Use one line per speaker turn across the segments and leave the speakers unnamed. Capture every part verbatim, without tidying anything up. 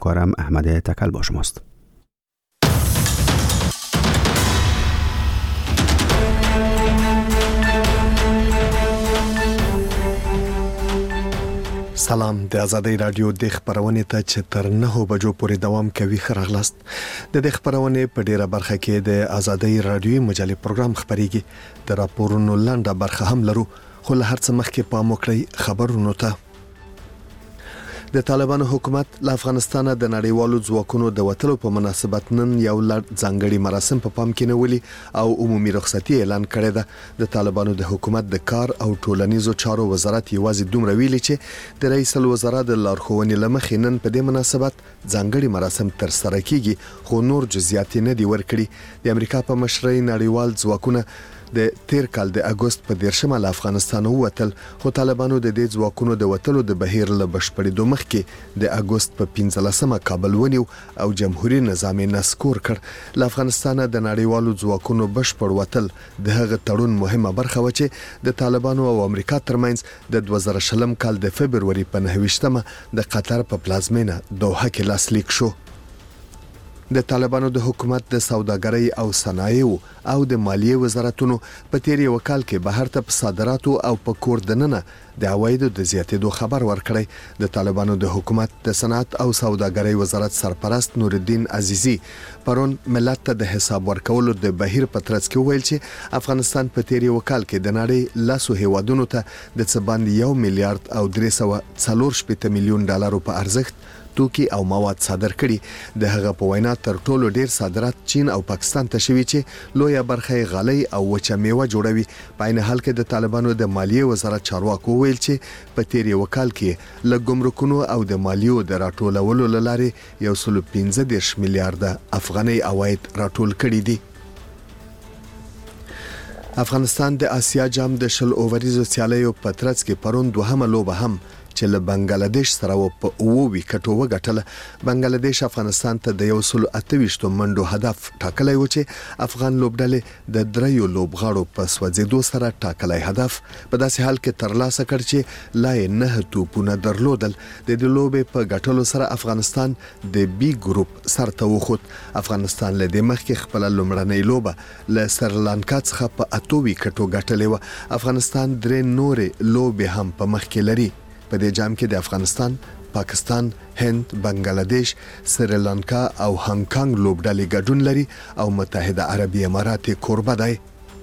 کارم احمد تکل با شماست.
سلام، د آزادۍ رادیو د خبرونې ته چې تر نه بجو پورې دوام کوي خراغلاست. د دې خبرونې په ډیره برخه کې د آزادۍ رادیو مجلې پروګرام خبريږي. د راپورونو لاندې برخه هم لرو، خو له هر څه مخکې پام وکړئ خبرونو ته. د طالبانو حکومت له افغانستان د نړیوالو ځواکونو د وټلو په مناسبت نن یو لړ ځانګړي مراسم په پام کې نیولي او عمومي رخصتي اعلان کړې ده. د طالبانو د حکومت د کار او ټولنیزو چارو وزارت یوازې دومره ویلي چې د رئیس الوزرا د لارښوونې لمخې نن په دې مناسبت ځانګړي مراسم تر سره کیږي، خو نور جزئیات نه دي ورکړي. د امریکا په مشرۍ نړیوال ځواکونه د تیر کال د اگست په دیرشمه له افغانستان ووتل، خو طالبانو د دې ځواکونو د وټلو د بهیر له بشپړېدو مخکې د اگست په پنځلسمه کابل ونیو او جمهوریت نظام یې نسکور کړ. له افغانستان د نړیوالو ځواکونو بشپړ وټل د هغه تړون مهمه برخه و چې د طالبانو او امریکا ترمنځ د دوه زره شلم کال د فبرवरी په نهه ویشتمه د قطر په پلازمینه دوحه کې لاسلیک شو. د طالبانو د حکومت د سوداګرۍ او صنایعو او د مالیې وزارتونو په تیر یو کال کې بهر ته په صادراتو او په کور دننه د عوایدو د زیاتېدو خبر ورکړی. د طالبانو د حکومت د صنعت او سوداګرۍ وزارت سرپرست نور الدین عزیزی پرون ملت ته د حساب ورکولو د بهیر په ترڅ کې ویل چې افغانستان په تیر یو کال کې د نړۍ لاسو هیوادونو ته د څه باندې یو میلیارډ او درې سوه څلور شپېته میلیون ډالرو په ارزښت توکي او مواد صادر کړي. د هغه په وینا تر ټولو ډیر صادرات چین او پاکستان ته شوي چې لویه برخه غلۍ او وچه میوه جوړوي. په عین حال کې د طالبانو د مالیې وزارت چارواکو ویل چې په تیر یو کال کې له ګمرکونو او د مالیو د راټولولو لارې یو سل پنځه دېرش میلیارډ افغاني عواید راټول کړي دي. افغانستان د آسیا جام د شل اووریزو سیالیو په ترڅ کې پرون دوهمه لوبه هم چې له بنگلاديش سره و په اوو وکټو وګټله. بنگلاديش افغانستان ته د یو سل اته ویشت منډو هدف ټاکلی و چې افغان لوبډلې د دریو لوبغاړو په سوځېدو سره ټاکلی هدف په داسې حال کې ترلاسه کړ چې لا یې نه توپونه درلودل. د دې لوبې په ګټلو سره افغانستان د بی ګروپ سرته وخوت. افغانستان له دې مخکې خپل لومړنۍ لوبه له سریلانکا څخه په اته وکټو ګټلې و. افغانستان درې نورې لوبې هم په مخ کې لري. په دې جام کې د افغانستان، پاکستان، هند، بنگلاديش، سریلانکا او هانګ کانګ لوبډلې ګډون لري او متحده عربي امارات کوربه دی.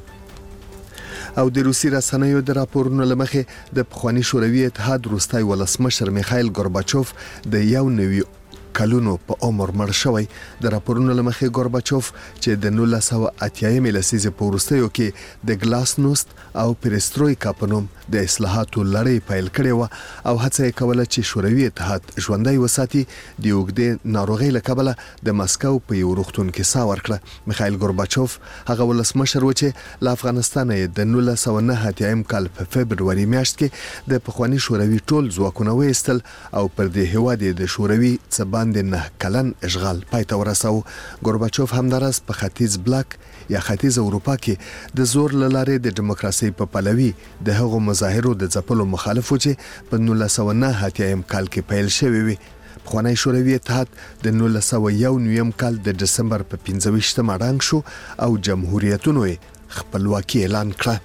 او د روسي رسنیو د راپورونو لمخې د پخوانی شوروي اتحاد وروستی ولسمشر میخایل ګورباچوف د یو نوي کلونو په عمر مړ شوی. د راپورونو لمخې ګورباچوف چې د نولس سوه اتیایمې لسیزې په وروستیو کې د ګلاسنوست او پریسترویکا په نوم د اصلاحاتو لړۍ پیل کړې و او هڅه یې کوله چې شوروي اتحاد ژوندی وساتي. د اوږدې ناروغۍ له کبله د مسکو په یو روغتون کې ساه ورکړه. میخایل ګورباچوف هغه ولسمشر و چې له افغانستانه یې د نولس سوه نهه اتیایم کال په فبرवरी میاشت کې د پخوانی شوروي ټول ځواکونه وایستل او پر دې هیواد د شوروي څه باندې نه کلن اشغال پای ته ورساو. ګورباچوف همدارس په ختیځ بلاک یا ختیځ اروپا کې د زور له لارې د دیموکراسي په پلوي د هغو مظاهرو د ځپلو مخالف و چې په نولس سوه نهه اتیایم کال کې پیل شوی وي. پخوانی شوروي اتحاد د نولس سوه یو نویم کال د دسمبر په پنځه ویشتمه ړنګ شو او جمهوریتونو یې خپلواکي اعلان کړه.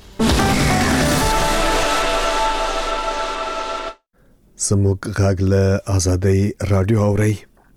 زموږ غږ له آزادۍ رادیو اورئ.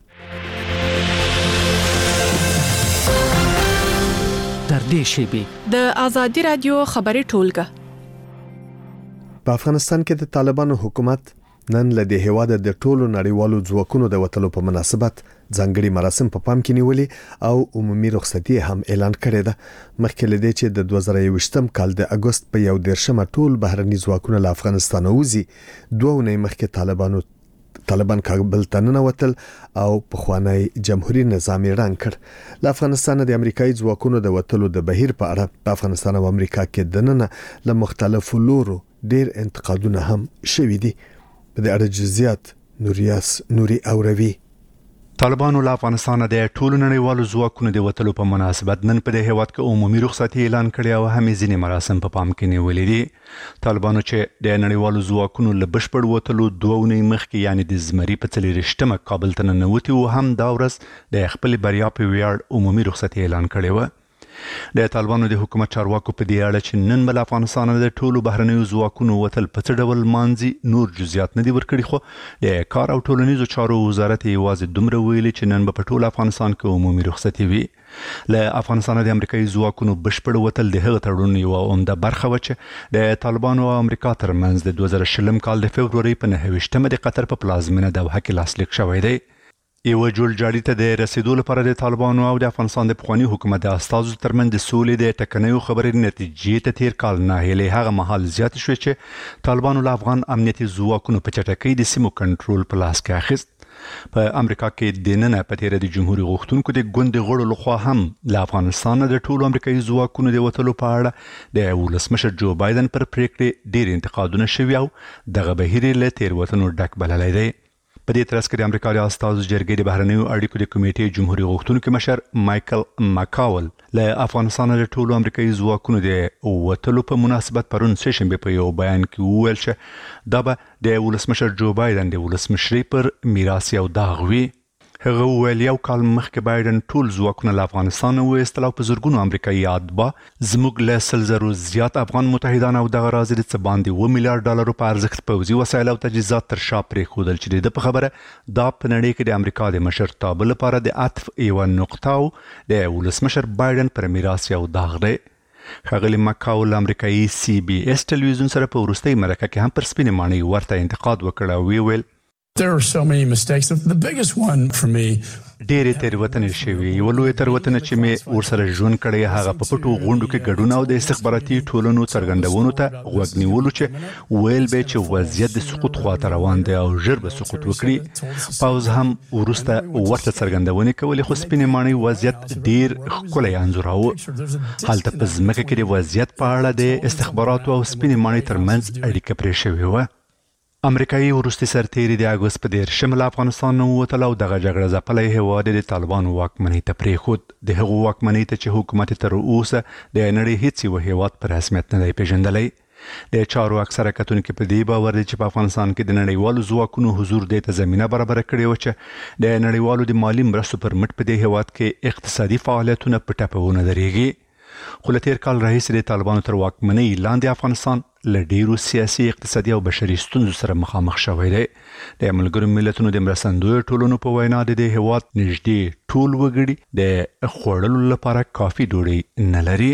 در دې شیبې
د آزادۍ رادیو خبري ټولګه.
په افغانستان کې د طالبانو حکومت نن له دې هیواد د ټولو نړیوالو ځواکونو د وټلو په مناسبت ځانګړي مراسم په پام کې نیولي او عمومي رخصتي هم اعلان کړې ده. مخکې له دې چې د دوه زره یوویشتم کال د اگست په یو دیرشمه ټول بهرني ځواکونه له افغانستان وځي، دوه اونۍ مخکې طالبانو طالبان کابل ته ننوتل او پخوانی جمهوریت نظام یې ړنګ کړ. له افغانستان د امریکایي ځواکونو د وټلو د بهیر په اړه په افغانستان او امریکا کې دننه له مختلفو لورو ډیر انتقادونه هم شوي دي. په دې اړه جزئیات نوریاس نوري اوروي.
طالبانو له افغانستان د ټولو نړیوالو ځواکونو د وتلو په مناسبت نن په دې هیواد کې عمومي رخصتي اعلان کړی او هم ځینې مراسم په پام کې نیولې دي. طالبانو چې د نړیوالو ځواکونو له بشپړ وتلو دوه اونۍ مخکې یعنې د زمري په څلېرویشتمه کابل ته ننوتي او هم دا ورځ د خپل بریا په ویاړ عمومي رخصتي اعلان کړې وه. د طالبانو د حکومت چارواکو په دې اړه چې نن بل افغانستان د ټولو بهرنیو ځواکونو وتل په څه ډول مانځي نور جزئیات نه دي ورکړي، خو د کار او ټولنیزو چارو وزارت یوازې دومره ویلي چې نن به په ټول افغانستان کې عمومي رخصتي وي. له افغانستان د امریکایي ځواکونو بشپړ وتل د هغه تړون یوه عمده برخه وه چې د طالبانو او امریکا ترمنځ د دوه زره شلم کال د فبرورۍ په نهه ویشتمه د قطر په پلازمینه دوحه کې لاسلیک شوی دی. یو جوړجاړي ته د رسیدو لپاره د طالبانو او د افغانستان د پخواني حکومت د استازو ترمنځ د سولې د ټکنیو خبرې نتیجې ته تیر کال ناهیلې هغه مهال زیات شوې چې طالبانو له افغان امنیتي ځواکونو په چټکۍ د سیمو کنټرول په لاس کې اخیست. په امریکا کې د نن په تیر د جمهوریت غوښتونکو د ګوند غړو لخوا هم له افغانستان د ټولو امریکایي ځواکونو د وتلو په اړه د ولسمشر جو بایدن پر پریکړې ډېر انتقادونه شوي او دغه بهیر له تیروتنو ډک بللی دی. په دې ترڅ کې د امریکا د استازو جرګې د بهرنیو اړیکو د کمیټې جمهوریت غوښتونکي مشر مایکل ماکاول له افغانستان د ټولو امریکایي ځواکونو د وتلو په مناسبت پرون سه شنبه په یو بیان کې وویل چې دا به د ولسمشر جو بایدن د ولسمشرۍ پر میراث یو داغ وي. هغه وویل یو کال مخکې بایدن ټول ځواکونه له افغانستان وایستل او په زرګونو امریکایي اتباع زموږ له سل زرو زیات افغان متحدان او دغه راز د څه باندې اووه میلیارډ ډالرو په ارزښت پوځي وسایل او تجهیزات تر شا پرېښودل چې د په خبره دا په نړۍ کې د امریکا د مشرتابه لپاره د عطف یوه نقطه او د ولسمشر بایدن پر میراث یو داغ دی. ښاغلي ماکاول امریکایي سی بي اس ټلویزیون سره په وروستۍ مرکه کې هم پر سپینې ماڼۍ ورته انتقاد وکړ او ویل
There are so many mistakes. The biggest one for me
ډېرې تېروتنې شوي. یوه لویه تېروتنه چې مې ورسره ژوند کړی هغه په پټو غونډو کې ګډون او د استخباراتي ټولنو څرګندونو ته غوږ نیولو چې ویل به چې وضعیت د سقوط خواته روان دی او ژر به سقوط وکړي. پوځ هم وروسته ورته څرګندونې کولې خو سپینې ماڼۍ وضعیت ډېر ښکلی انځوراوه. هلته په ځمکه کې د وضعیت په اړه د استخباراتو او سپینې ماڼۍ ترمنځ اړیکه پرې شوې وه. امریکایي وروستي سرتیري د اګوست په دېرشمه له افغانستان نه ووتل او دغه جګړه ځپلی هېواد د طالبانو واکمنۍ ته پرېښود. د هغو واکمنۍ ته چې حکومت تر اوسه د نړۍ هېڅ یوه هېواد په رسمیت نه دی پېژندلی. د چارو اکثره کتونکي په دې باور دي چې په افغانستان کې د نړیوالو ځواکونو حضور دې ته زمینه برابره کړې وه چې د نړیوالو د مالي مرستو پر مټ په دې هېواد کې اقتصادي فعالیتونه په ټپه ونه درېږي. خو له تېر کال راهیسې د طالبانو تر واکمنۍ لاندې افغانستان له ډېرو سیاسي، اقتصادي او بشري ستونزو سره مخامخ شوی دی. د ملګرو ملتونو د مرستندویو ټولنو په وینا د دې هېواد نږدې ټول وګړي د خوړلو لپاره کافي ډوډۍ نه لري.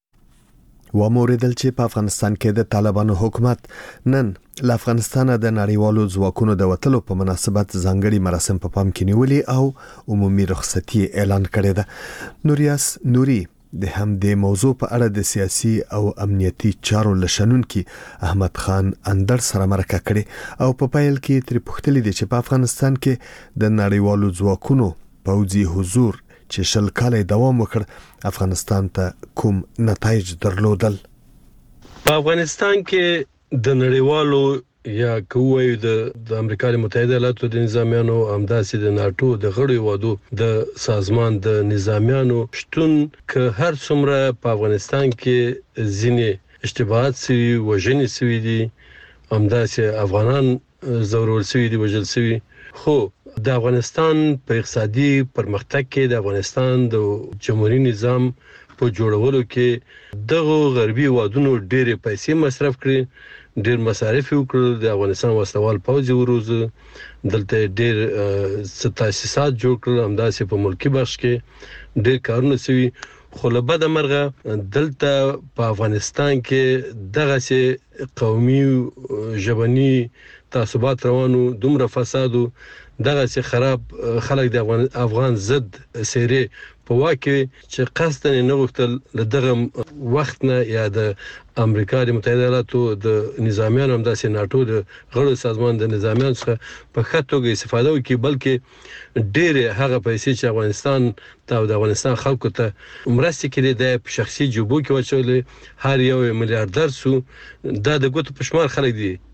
وموریدل چې په افغانستان کې د طالبانو حکومت نن له افغانستان د نړیوالو ځواکونو د وتلو په مناسبت ځانګړي مراسم په پام کې نیولي او عمومي رخصتي اعلان کړې ده. نوریاس نوري د هم د موضوع په اړه د سیاسي او امنیتي چارو لشنونکي احمد خان اندر سره مرکه کړې او په پایل کې تر پوښتلې دي چې په افغانستان کې د نړیوالو ځواکونو پوځي حضور چې شل کال دوام وکړ افغانستان ته کوم نتایج درلودل.
په افغانستان کې د نړیوالو یا کوی د د امریکا متحده ایالاتو د نظامیانو همداسې د ناتو د غړو هیوادو د سازمان د نظامیانو شتون که هر څومره په افغانستان کې ځینې اشتباهات سوي وژنې سوي دي، همداسې افغانان ځورول سوي دي، وژل سوي، خو د افغانستان په اقتصادي پرمختګ کې د افغانستان د جمهوریت نظام په جوړولو کې دغه غربي هیوادونو ډېرې پیسې مصرف کړې، ډېر مصارف وکړل، د افغانستان وسلوال پوځ وروزه، دلته ډېر څه تاسیسات جوړ کړل، همداسې په ملکی بخش کې ډېر کارونه سوي. خو له بده مرغه دلته په افغانستان کې دغسې قومي ژبني تعصبات روانو، دومره فسادو، دغسې خراب خلک د افغان افغان ضد څېرې په واقع چې قصداً نه غوښتل له دغه وخت نه یا د امریکا د متحده ایالاتو د نظامیانو همداسې ناټو د غړو سازمان د نظامیانو څخه په ښه توګه استفاده وکړي، بلکې ډېرې هغه پیسې چې افغانستان ته او د افغانستان خلکو ته مرستې کړي د په شخصي جوبو کې واچولې، هر یو میلیاردر سو، دا د ګوتو په شمار خلک دي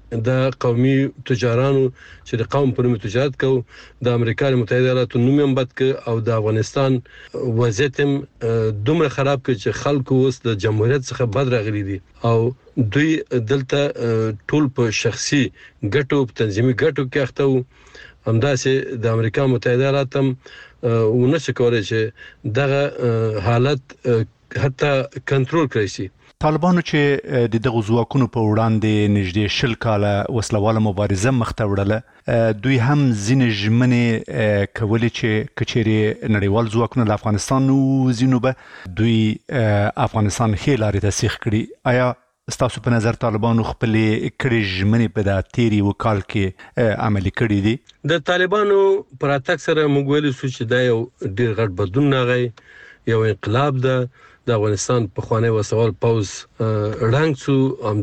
د قومي تجارانو چې د قوم پر تجارت کو د امریکا متحده ایالاتو نوم هم بد ک او د افغانستان وضعیت هم دومره خراب ک چې خلکو اوس د جمهوریت څخه بد راغلي دي او دوی دلته ټول په شخصي ګټو تنظیمي ګټو کې اخته همداسې د امریکا متحده ایالات هم ونشي کولای چې دغه حالت حتی کنټرول کړی شي.
طالبانو چې د دغه ځواکونو په وړاندې نږدې شل کاله وسلواله مبارزه مخته وړله دوی هم ځینې ژمنې کولې چې کچېرې نړیوال ځواکونه له افغانستان وځي نو به دوی افغانستان ښې لارې ته سیخ کړي. آیا ستاسو په نظر طالبانو خپلې کړې ژمنې په دا تیري وکال کې عملي کړي دي؟
د طالبانو پر اتاک سره موږ ویل سو چې دا یو ډېر غټ بدلون راغی، یو انقلاب ده. د افغانستان په خوانی وسوال پوز رنګ سو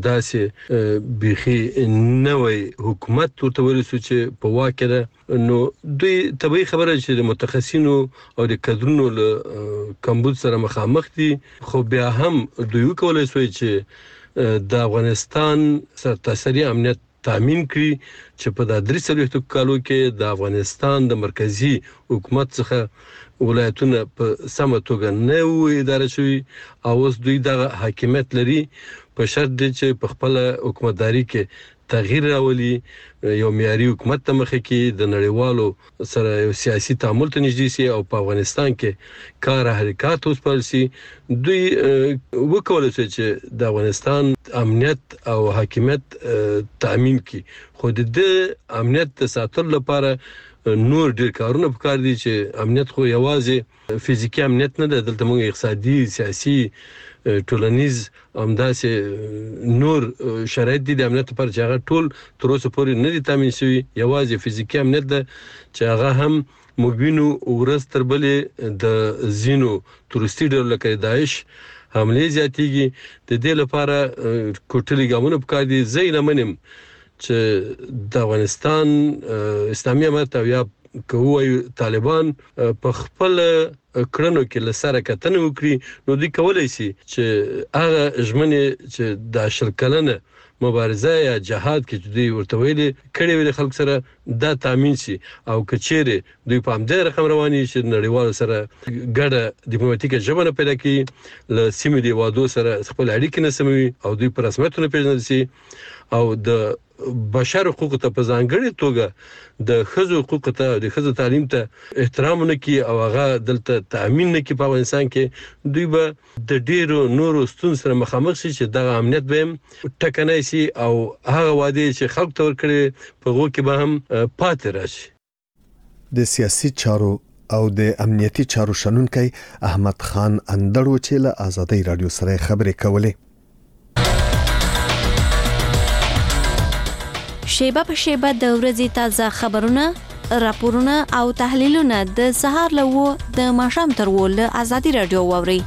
همداسې بيخي نوې حکومت ورته ویل سو چې په واکه ده. نو دوی طبيعي خبره چې د متخصصینو او د کادرونو له کمبود سره مخامخ دي، خو بیا هم دوی کولای سوی چې د افغانستان سرتاسري امنیت تامین کړي چې په د درې څلوېښتو کالو کې د افغانستان د مرکزی حکومت څخه ولایتونه په سمه توګه نه وي اداره شوي او اوس دوی دغه حاکمیت لري په شرط دی چې په خپل حکومتداري کې تغییر راولي، یو معیاري حکومت ته مخه کې د نړیوالو سره یو سیاسي تعامل ته نږدې شي او په افغانستان کې کار حرکات وسپارل شي. دوی وکولای شي چې د افغانستان امنیت او حاکمیت تامین کړي، خو د امنیت ساتلو لپاره نور ډیر کارونه پکار دي چې امنیت خو یوازې فزیکی امنیت نه ده، دلته موږ اقتصادي، سیاسي، ټولنیز همداسې نور شرایط دي د امنیت لپاره چې هغه ټول تر اوسه پورې نه دي تامین شوي. یوازې فزیکی امنیت ده چې هغه هم موږ وینو ورځ تر بلې د ځینو تورستي ډلو لکه داعش حملې زیاتېږي. د دې لپاره کوټلي ګامونه پکار دي. زه یې لمنم چې د افغانستان اسلامي امارت او یا کوي طالبان په خپل کړنو کې لسره کتنه وکړي، نو دوی کولای شي چې هغه ژمنې چې د شل کلنه مبارزه یا جهاد کې دوی ورته ویلي کړي وي خلک سره دا تامین شي او کچېره دوی په همدې رقم رواني چې نړیوال سره ګډه ډیپلوماټیکه ژبه نه پیدا کړي، له سیمې دی وادو سره خپل اړیکې نه سموي او دوی په رسمیت نه پیژندل شي او د بشر حقوق ته په ځانګړي توګه د ښځو حقوق ته د ښځو تعلیم ته احترام نه کوي او هغه دلته تامین نه کوي په افغانستان کې، دوی به د ډیرو نورو ستونزو سره مخامخ شي چې دغه امنیت به ټکنای شي او هغه وعده چې خلک ته ورکړي په هغو کې به هم پاتې راشي.
د سیاسي چارو او د امنیتي چارو شنونکی احمد خان اندړو چې له آزادۍ رادیو سره خبرې کولې.
شیبه په شیبه د ورځې تازه خبرونه، راپورونه او تحلیلونه د سهار له و د ماښام تر و له آزادۍ رادیو واورئ.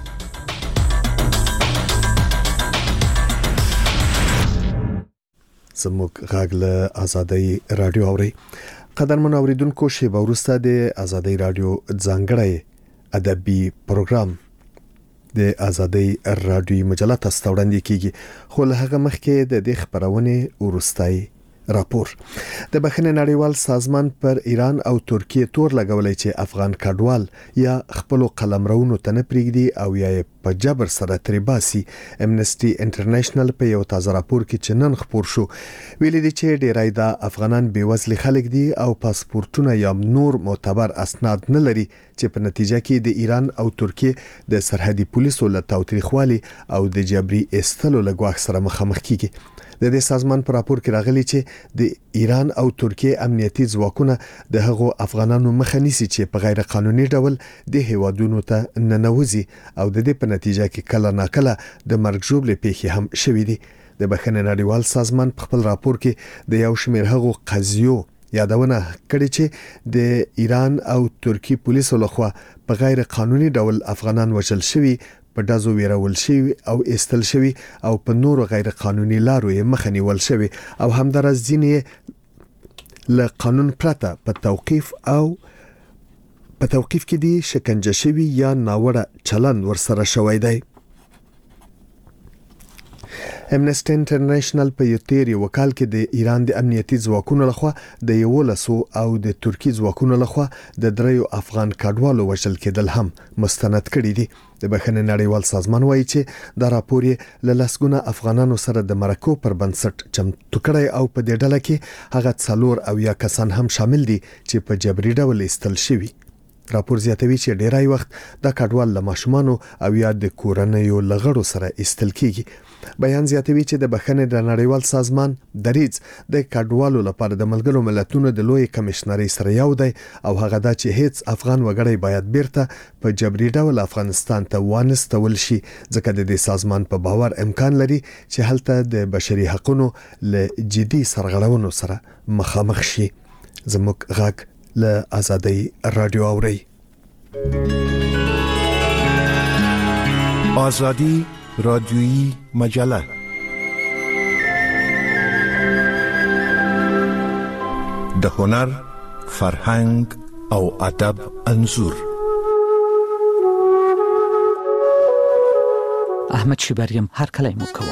زموږ غږ له آزادۍ رادیو اورئ. قدرمن اوریدونکو، شیبه وروسته د آزادۍ رادیو ځانګړی ادبي پروګرام د آزادۍ رادیو مجله تاسو وړاندې کیږي، خو له هغه مخکې د دې خبرونه ورستای راپور. د بخښنې نړیوال سازمان پر ایران او ترکیه تور لګولای چې افغان کډوال یا خپل قلمرونو ته نه پریږدي او یا په جبر سره تریباسي. امنسټي انټرنیشنل په یو تازه راپور کې چې نن خبر شو ویلي دي چې ډیری د افغانان بیوزلي خلک دي او پاسپورتونه یا نور معتبر اسناد نه لري، چې په نتیجه کې د ایران او ترکیه د سرحدي پولیسو له تاوتریخوالي او د جبري استلو له ګواښ سره مخامخ کیږي. د دې سازمان په راپور کې راغلي چې د ایران او ترکیه امنیتي ځواکونه د هغو افغانانو مخه نیسي چې په غیر قانوني ډول د هیوادونو ته ننوځي او د دې په نتیجه کې کله ناکله د مرګ ژوبلې پیښې هم شوې دي. د بخښنې نړیوال سازمان په خپل راپور کې د یو شمېر هغو قضیو یادونه کړې چې د ایران او ترکیه پولیسو لخوا په غیر قانوني ډول افغانان وژل شوي، په دازو ویرول شوی او استل شوی او په نورو غیر قانوني لارو یې مخه نیول شوی او همدارس ځینې له قانون پرته په توقیف او په توقیف کې دي شکنجه شوی یا ناوړه چلند ورسره شوی دی. امنسټي انټرنیشنل په یو تیر یو کال کې د ایران د امنیتي ځواکونو لخوا د یو لسو او د ترکی ځواکونو لخوا د دریو افغان کډوالو وژل کېدل هم مستند کړي دي. د بخښنې نړیوال سازمان وایي چې دا راپور یې له لسګونه افغانانو سره د مرکو پر بنسټ چمتو کړی او په دې ډله کې هغه څلور او یا کسان هم شامل دي چې په جبري ډول ایستل شوي. راپور زیاتوي چې ډیری وخت د کډوال له ماشومانو او یا د کورنیو لغړو سره ایستل کیږي. بیان زیاتوي چې د بخښنې د نړیوال سازمان دریځ د کډوالو لپاره د ملګرو ملتونو د لوی کمشنري سره یو دی او هغه دا چې هیڅ افغان وګړی باید بیرته په جبري ډول افغانستان ته وانستول شي ځکه د دې سازمان په باور امکان لري چې هلته د بشري حقوقو له جدي سرغړونو سره مخامخ شي. زموږ غږ له آزادۍ رادیو اوري.
آزادی رادیویی مجله د هنر، فرهنګ او ادب انځور.
احمد شیبریم هر کله مو کوم.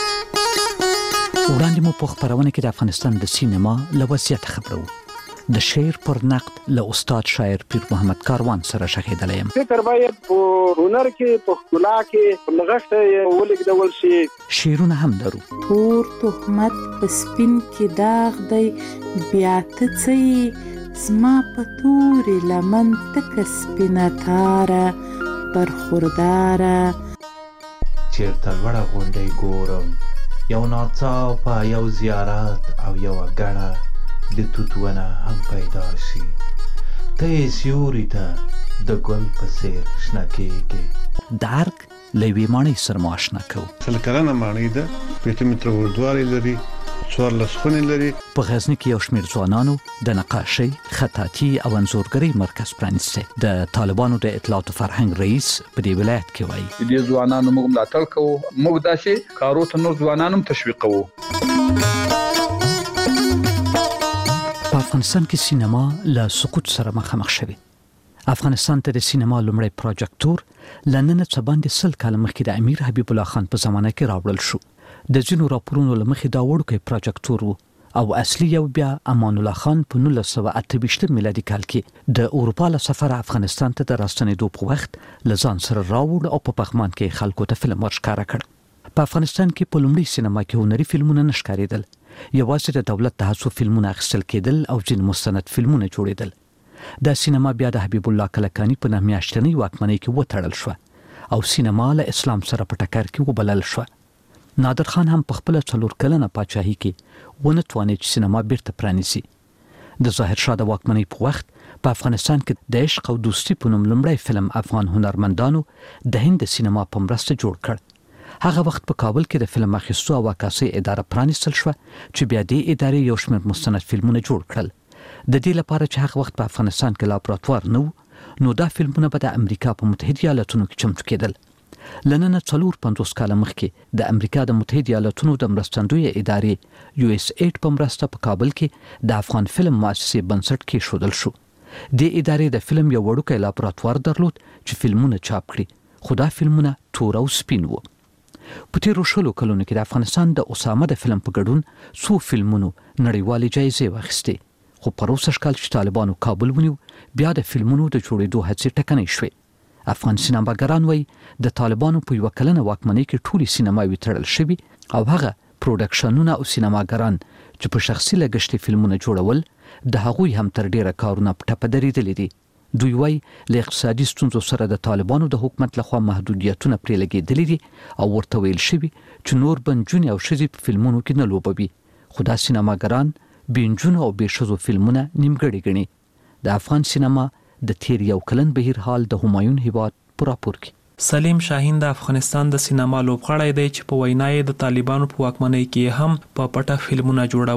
وړاندې مو په خبرونه کې د افغانستان د سینما له وضعیت خبرو. د شعر پر نقد له استاد شاعر پیر محمد کاروان سره شهیدل یم.
فکر باید په هنر کې په خلا کې لغښته ولګدول شي.
شعرونه هم درو.
تور تهمت په سپین کې داغ دی بیا ته څه زما په تورې لمن تک سپینه تاره برخورداره.
چیرته لوړه غونډۍ ګورم یو ناڅاپه یو زیارت او یو ګڼه د توتونه هم پیدا شي. ته یې سیوري ته د ګل په څېر شنه کېږي.
د ارګ له یوې ماڼۍ سره مو اشنا کوو.
سل کلنه ماڼۍ ده، پېته متره اوږدوالی لري، څوارلس خونې لري.
په غزني کې یو شمېر ځوانانو د نقاشۍ، خطاطي او انځورګرۍ مرکز پرانیستی. د طالبانو د اطلاعات او فرهنګ رئیس په دې ولایت کې وایي
د دې ځوانانو موږ ملاتړ کوو، موږ داسې کارو ته نور ځوانان هم تشویقوو.
په افغانستان کې سینما له سقوط سره مخامخ شوی. افغانستان ته د سینما لومړی پروجیکټور لنن څه باندې سل کال مخکې د امیر حبیب الله خان په زمانه کې راوړل شو. د ځینو راپورونو لمخې دا وړوکی پروجیکټور وو او اصلي یو بیا امان الله خان په نولس سوه اته ویشت میلادي کال کې د اروپا له سفر افغانستان ته د راستنېدو په وخت له ځان سره راوړ او په پغمان کې خلکو ته فلم ورښکاره کړ. په افغانستان کې په لومړي سینما کې هنري فلمونه نه ښکارېدل. یوازې د دولت د هڅو فلمونه اخیستل کېدل او ځینې مستند فلمونه جوړېدل. دا سینما بیا د حبیب الله کلکاني په نهه میاشتنۍ واکمنۍ کې وتړل شوه او سینما له اسلام سره په ټکر کې وبلل شوه. نادر خان هم په خپله څلور کلنه پاچاهۍ کې ونه توانېد چې سینما بیرته پرانیسي. د ظاهرشاه د واکمنۍ په وخت په افغانستان کې د عشق او دوستي په نوم لومړی فلم افغان هنرمندانو د هند سینما په مرسته جوړ کړ. هغه وخت په کابل کې د فلم اخیستو او عکاسۍ اداره پرانیستل شوه چې بیا دې ادارې یو شمېر مستند فلمونه جوړ کړل. د دې لپاره چې هغه وخت په افغانستان کې لابراتوار نه و نو دا فلمونه به د امریکا په متحده ایالاتونو کې چمتو کېدل. له نن څلور پنځوس کاله مخکې د امریکا د متحده ایالاتونو د مرستندویه ادارې یو اس ایډ په مرسته په کابل کې د افغان فلم مؤسسې بنسټ کېښودل شو. دې ادارې د فلم یو وړوکی لابراتوار درلود چې فلمونه چاپ کړي، خو دا فلمونه تور او سپین وو. په تیرو شلو کلونو کې د افغانستان د اسامه د فلم په ګډون څو فلمونو نړیوالې جایزې واخیستې، خو په روسش کال چې طالبانو کابل ونیو بیا د فلمونو د جوړېدو هڅې ټکنۍ شوې. افغان سینماګران وایي د طالبانو په یوه کلنه واکمنۍ کې ټولې سینماوې تړل شوي او هغه پروډکشنونه او سینماګران چې په شخصي لګښت فلمونه جوړول د هغوی هم تر ډیره کارونه په ټپه درېدلي دي. دوی وایي له اقتصادي ستونزو سره د طالبانو د حکومت لخوا محدودیتونه پرې لګېدلي دي او ورته ویل شوي چې نور به نجونې او ښځې په فلمونو کې نه لوبوي. خو دا سینماګران بې نجونو او بې ښځو فلمونه نیمګړي ګڼي. د افغان سینما د تیر یو کلن بهیر حال د همایون هیواد په راپور کې
سلیم شاهین د افغانستان د سینما لوبغاړی دی چې په وینا یې د طالبانو په واکمنۍ کې هم په پټه فلمونه جوړول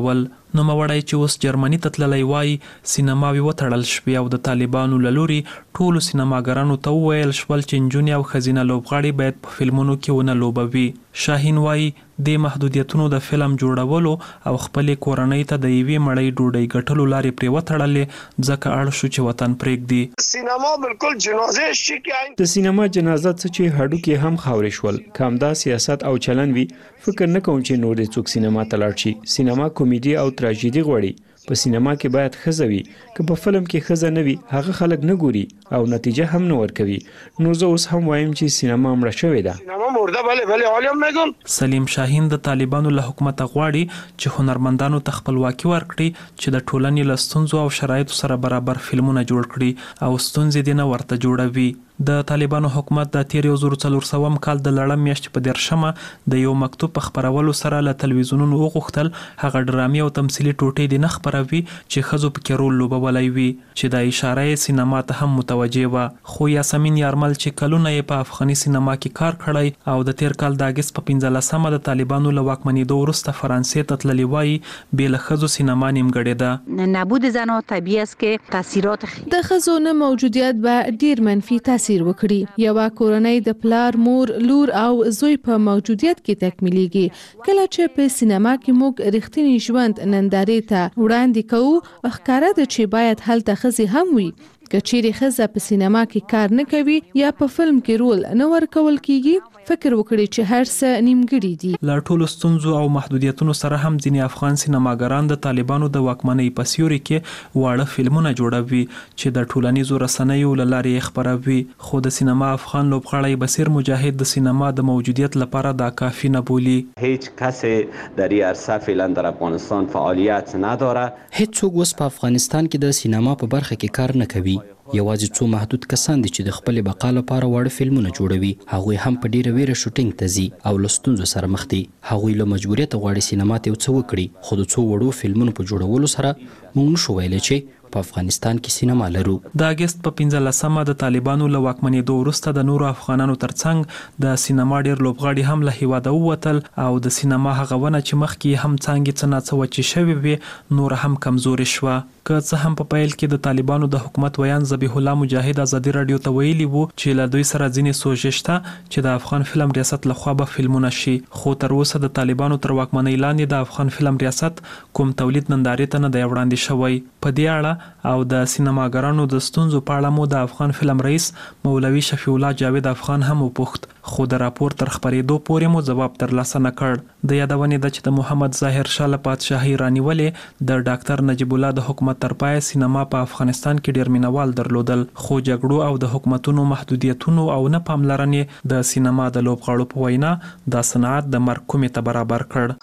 نو موړی چې اوس جرمني ته تللی وای سینماوي وتړل شوې او د طالبانو له لوري ټولو سینماګرانو ته وویل شول چې نجونې او ښځینه لوبغاړي باید په فلمونو کې ونه لوبوي. شاهین وایي د محدودیتونو د فلم جوړولو او خپلې کورنۍ ته د یوې مړۍ ډوډۍ ګټلو لارې پرې وتړلې ځکه اړ شو چې وطن پرېږدي.
سینما بالکل جنازه شي کې د سینما جنازه څه چې هډوکي هم خاورې شول. کامدا سیاست او چلن وی فکر نه کوم چې نور د څوک سینما ته لاړ شي. سینما کومیډي او تراژیدي غوړي. په سینما کې باید ښځه وي، که په فلم کې ښځه نه وي هغه خلک نه ګوري او نتیجه هم نه ورکوي. نو زه اوس هم وایم چې سینما مړه شوې ده. سینما مرده بله بله عالم میگم.
سلیم شاهین د طالبانو له حکومت غواړي چې هنرمندانو ته خپلواکي ورکړي چې د ټولنې له ستونزو او شرایطو سره برابر فلمونه جوړ کړي او ستونزې دې نه ورته جوړوي. د طالبانو حکومت د تیر یو زر څلور سوم کال د لړم میاشتې په دیرشمه د یو مکتوب په خپرولو سره له تلویزیونونو وغوښتل هغه ډرامې او تمثیلي ټوټې دې نه خپروي چې ښځو پکې رول لوبولی وي، چې دا اشاره یې سینما ته هم متوجه وه. خو یاسمین یارمل چې کلونه یې په افغاني سینما کې کار کړی او د تیر کال د اګست په پنځلسمه د طالبانو له واکمنېدو وروسته فرانسې ته تللې وایي بې له ښځو سینما نیمګړې ده.
نبود زنها طبیعي است که تاثیرات
د ښځو نه موجودیت به ډیر منفي تاثیر وکړي. یوه کورنۍ د پلار، مور، لور او زوی په موجودیت کې تکمیلېږي. کله چې په سینما کې موږ رښتینی ژوند نندارې ته وړاندې کوو ښکاره ده چې باید هلته ښځې هم وي. که چیرې ښځه په سینما کې کار نه کوي یا په فلم کې رول نه ورکول کیږي فکر وکړي چې هر څه نیمګړي دي.
له ټولو ستونزو او محدودیتونو سره هم ځینې افغان سینماګران د طالبانو د واکمنۍ په سیوري کې واړه فلمونه جوړوي چې د ټولنیزو رسنیو له لارې یې خپروي. خو د سینما افغان لوبغاړی بصیر مجاهد د سینما د موجودیت لپاره دا کافی نه بولي.
هیچ کس در این عرصه فعلا در افغانستان فعالیت نداره.
هیڅ څوک اوس په افغانستان کې د سینما په برخه کې کار نه کوي. یوازې څو محدود کسان دي چې د خپل بقا لپاره واړه فلمونه جوړوي. هغوی هم په ډیره ویره شوټینګ ته ځي او له ستونزو سره مخ دي. هغوی له مجبوریته غواړي سینما ته یو څه وکړي، خو د څو وړو فلمونو په جوړولو سره موږ نشو ویلی چې په افغانستان کې سینما لرو.
د اګست په پنځلسمه د طالبانو له واکمنېدو وروسته د نورو افغانانو ترڅنګ د سینما ډېر لوبغاړي هم له هیواده ووتل او د سینما هغه ونه چې مخکې هم څانګې څه ناڅه وچې شوې وې نور هم کمزورې شوه. که څه هم په پیل کې د طالبانو د حکومت ویان ذبیح الله مجاهد ازادي راډیو ته ویلي وو چې له دوی سره ځینې سوژې شته چې د افغان فلم ریاست لخوا به فلمونه شي، خو تر اوسه د طالبانو تر واکمنۍ لاندې د افغان فلم ریاست کوم تولید نندارې ته نه دی وړاندې شوی. په دې اړه او د سینماګرانو د ستونزو په اړه مو د افغان فلم رئیس مولوي شفیع الله جاوید افغان هم وپوښت، خو د راپور تر خپرېدو پورې مو ځواب ترلاسه نه کړ. د یادونې ده چې د محمد ظاهر شاه له پادشاهۍ رانیولې د ډاکټر نجیب الله د حکومت تر پای سینما په افغانستان کې ډېر مینوال درلودل، خو جګړو او د حکومتونو محدودیتونو او نه پاملرنې د سینما د لوبغاړو په وینا دا صنعت د مرګ کومې ته برابر کړ.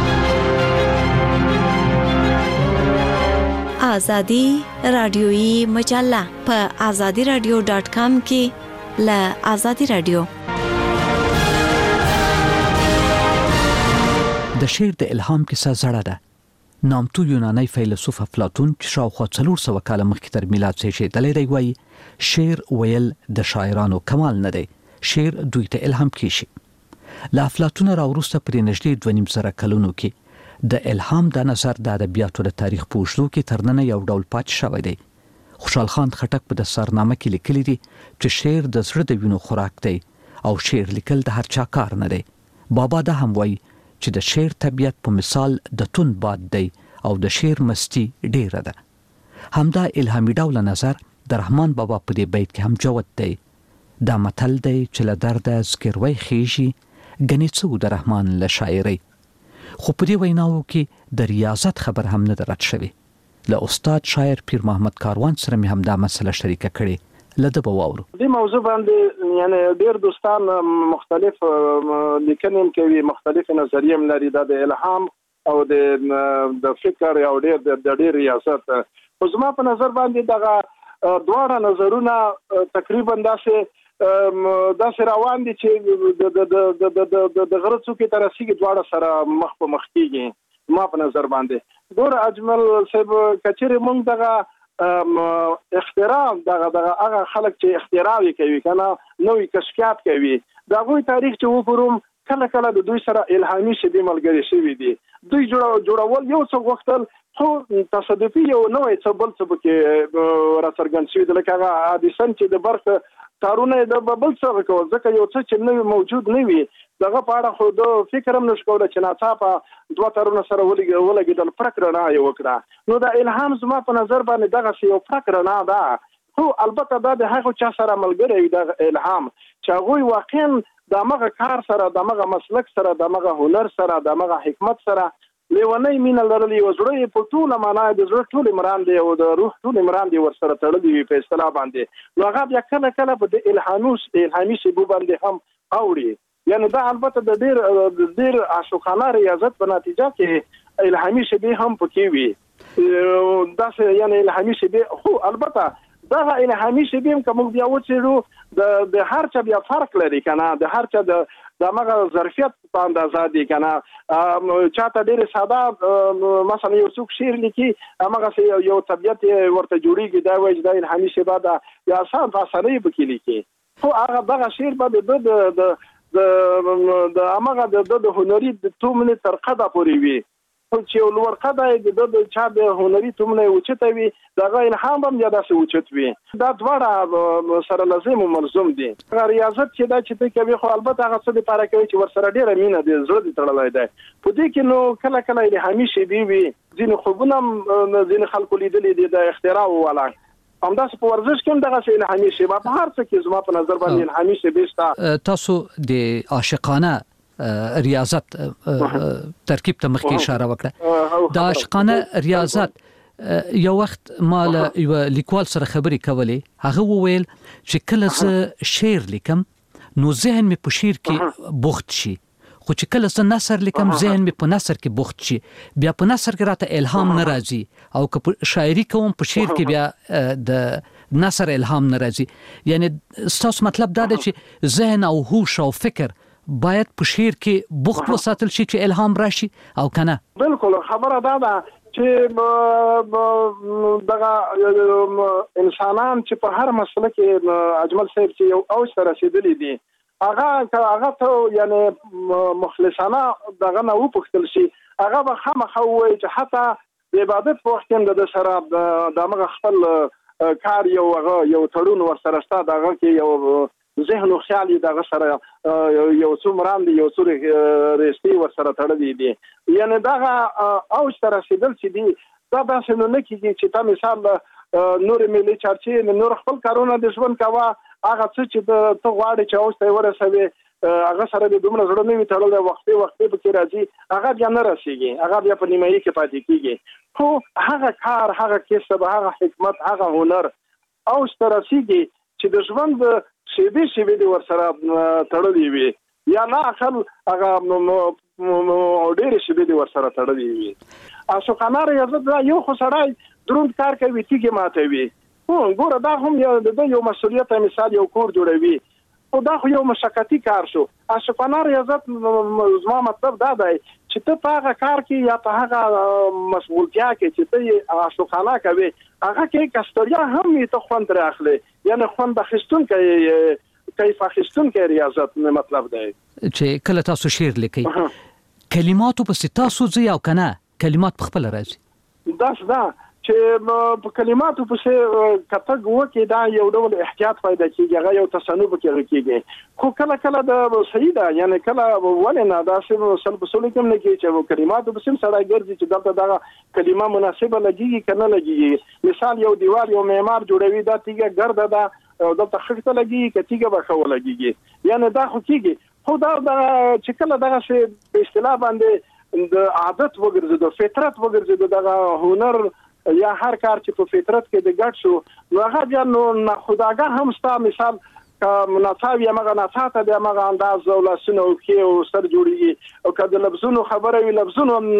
آزادی رادیویی مجله په آزادی رادیو ډاټ کام کې له آزادی رادیو.
د شعر د الهام کیسه زړه ده. نامتو یونانی فیلسوف افلاطون چې شاوخوا څلور سوه کاله مخکې تر میلاد زیږېدلی دی وایي شعر ویل د شاعرانو کمال نه دی، شعر دوی ته الهام کیږي. له افلاطونه راوروسته پرې نږدې دوه نیم زره کلونو کې د الهام دا نظر د ادبیاتو د تاریخ په اوږدو کې تر ننه یو ډول پاتې شوی دی. خوشحال خان خټک په دستارنامه کې لیکلی دي چې شعر د زړه د وینو خوراک دی او شعر لیکل د هر چا کار نه دی. بابا دا هم وایي چې د شعر طبیعت په مثال د تون باد دی او د شعر مستی ډیره ده. همدا الهامي ډول نظر د رحمان بابا په دې بیت کې هم جوت دی. دا متل دی چې له درده زګیروی خیږي ګنې څه د رحمان له شاعرۍ. خو په دې ویناوو کې د ریاضت خبر هم نه ده رد شوی. له استاد شاعر پیر محمد کاروان سره مې هم دا مسله شریکه کړې. لده به واورو.
دې موضوع باندې یعنی ډېر دوستان مختلف لیکنې کوي، مختلف نظریې لري د الهام او د د فکر او ډېر د ډېر ریاست. خو زما په نظر باندې دغه دواړه نظرونه تقریبا داسې داسې روان دي چې د د د د د غره څوکې ته رسېږي، دواړه سره مخ په مخ کېږي. ما په نظر باندې ګوره اجمل صاحب کچېرې موږ دغه اختراع دغه دغه هغه خلک چې اختراع کوي کنه نوې کشفیات کوي د هغوی تاریخ چې وګورم کله کله د دوی سره الهامي شبي ملګري شوي دي دوی جوړول یو څه وختل خو تصادفي یو نوې څه بل څه کې راڅرګند شوی د لکه هغه حادثه چې د برق تارونه د بل څه کول ځکه یو څه چې نوې موجود نه وي دغه په اړه خو د فکر هم نشو کولای چې ناڅاپه دوه تارونه سره ولګېدل فرق رڼا یې وکړه. نو د الهام زما په نظر باندې دغه یو فرق رڼا ده. خو البته دا د هغه چا سره ملګری وي د الهام چې هغوی واقعا د هغه کار سره د هغه مسلک سره د هغه هنر سره د هغه حکمت سره لیونی مینه لرلې او زړه په ټوله معنا د زړه ټول عمران دی او د روح ټول عمران دی ورسره تړلې وي په اصطلاح باندې. نو هغه بیا کله کله په د الهاموس الهامي شیبو باندې هم اوړي. یعنی دا البته د ډیر د ډیر عاشقانه ریاضت په نتیجه کې الهامي شیبې هم پکې وي. دا یعنی الهامي شیبې خو البته دا الهامي شیبې کوم بیا وڅېړو د د هر چا بیا فرق لري کنه د هر چا د د هغه ظرفیت په اندازه دي کنه. چاته ډېر ساده مثلا یو څوک شعر لیکي هغه یو طبیعت ورته جوړیږي دا وایي دا الهامي شیبه ده یا آسان فاصله پکې لیکي. خو هغه دغه شعر به د د د د هغه د هنري د تومنې تر قده پورې وي. چې یو لوړ قده د چا د هنري تومنې اوچته وي دغه الهام هم یا داسې اوچت وي. دا دواړه سره لازم او ملزوم دي. ریاضت چې دا چې کوي خو البته هغه څه لپاره کوي چې ورسره ډېره مینه دي زړه دې تړلی دی. په دې کې نو کله کله الهامي شیبې وي ځینې خوبونه هم ځینې خلکو لیدلي دي د اختراع والا همداسې په ورزش کې هم دغسې الهامي شیبه په هر څه کې زما په نظر باندې الهامي شیبې شته.
تاسو د عاشقانه ریاضت ترکیب ته مخکې اشاره وکړه. د عاشقانه ریاضت یو وخت مال یو لیکوال سره خبرې کولې هغه وویل چې کله زه شعر لیکم نو ذهن مې په شعر کې بوخت شي خو چې کله زه نثر لیکم ذهن مې په نثر کې بوخت شي بیا په نثر کې راته الهام نه راځي او که په شاعري کوم په شعر کې بیا د نثر الهام نه راځي. یعنی ستاسو مطلب دا دی چې ذهن او هوش او فکر باید په شعر کې بوخت وساتل شي چې الهام راشي او کنه.
بالکل خبره دا ده چې دغه انسانان چې په هر مسله کې اجمل صاحب چې یو اوج ته رسیدلی دي هغه هغه ته یعنی مخلصانه دغه نه وپوښتل شي هغه به خامخا وایي چې حتی د عبادت په وخت کې د سره د هغه خپل کار یو هغه یو تړون ورسره شته دغه کې یو ذهن او خیال دغه سره یو څو مرام دي یو څو رښتې ورسره تړلي دي. یعنی دغه اوج ته رسیدل چې دي دا داسې نه کېږي چې تا مثال نور ملي چارچې نور خپل کارونه د ژوند کوه هغه څه چې ته غواړې چې اوج ته ورسوي هغه سره د دومره زړه نه وي تړلی وختې وختې پکې راځي هغه بیا نه رسېږي هغه بیا په نیمایي کې پاتې کېږي. خو هغه کار هغه کسب هغه حکمت هغه هنر اوج ته رسېږي چې د ژوند شیبې شیبې دې ورسره تړلې وي یا نه اخل هغه ډېرې شیبې دې ورسره تړلې وي. عاشقانه ریاضت دا یو خو سړی دروند کار کوي تیږې ماتوي. ګوره دا هم د یو مسؤلیت مثال یو کور جوړوي خو دا خو یو مشقتي کار شو. عاشقانه ریاضت زما مطلب دا دی چې ته په هغه کار کې یا په هغه مشغولتیا کې چې ته عاشقانه کوي هغه کې کستریا هم ته خوند ترې اخلي یعنی خوند اخیستونکی کیف اخیستونکی ریاضت مطلب دی.
چې کله تاسو شعر لیکئ کلماتو پسې تاسو ځئ او که نه کلمات په خپله راځي؟
داس دا چې په کلماتو پسې کتګ وکړي دا یو ډول احتیاط پیدا کېږي هغه یو تصنع پکې کېږي. خو کله کله د صحیح ده یعنی کله ولې نه داسې سل په سلو کې هم نه کېږي چې کلماتو پسې هم سړی ګرځي چې دلته دغه کلمه مناسبه لګېږي که نه لګېږي. مثال یو دیوال یو معمار جوړوي دا تیږه ګرده ده دلته خښته لګېږي که تیږه به ښه ولګېږي یعنی دا خو کېږي. خو دا چې کله دغسې په اصطلاح باندې د عادت وګرځېدو فطرت وګرځېدو دغه هنر یا هر کار چې په فطرت کې د ګډ شو نو هغه بیا نو ناخودآګاه هم ستا مثال که ناڅاوي همغه ناڅاته د همغه انداز او لاسونه او پښې او سر جوړېږي او که د لفظونو خبره وي لفظونو هم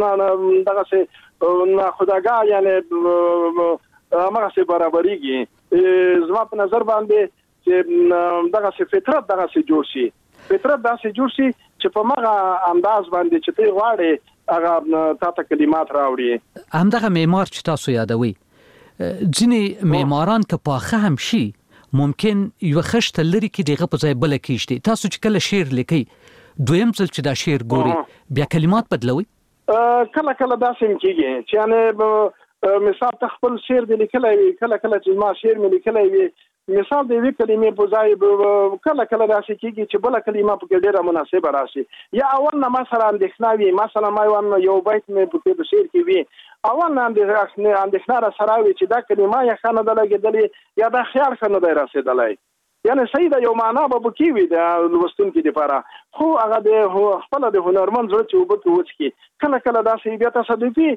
دغسې ناخودآګاه یعنې همغسې برابرېږي. زما په نظر باندې چې دغسې فطرت دغسې جوړ شي فطرت داسې جوړ شي چې په هغه انداز باندې چې ته غواړې هغه تاته کلمات راوړي.
همدغه معمار چې تاسو یادوي ځینې معماران که پاخه هم شي ممکن یو خشته لري کې دغه په ځای بل کېږدي. تاسو چې کله شعر لیکئ دویم ځل چې دا شعر ګوري بیا کلمات بدلوي؟
کله کله داسې کېږي چې یعنی مثال تخپل شعر دی لیکلی وي کله کله چې ما شعر مې لیکلی وي مثال د یوې کلمې په ځای کله کله داسې کېږي چې بله کلمه پکې ډېره مناسبه راشي یا اول نه ما سره اندېښنه وي مثلا ما یو بیت مې پکې په شعر کې وي اول نه اندېښنه را سره وي چې دا کلمه یې ښه نه ده لګېدلې یا دا خیال ښه نه دی رسېدلی یعنی صحیح ده یو معنا به پکې وي د لوستونکي دپاره خو هغه د خپله د هنرمند زړه چې اوبه پرې وڅکي کله کله داسې بیا تصادفي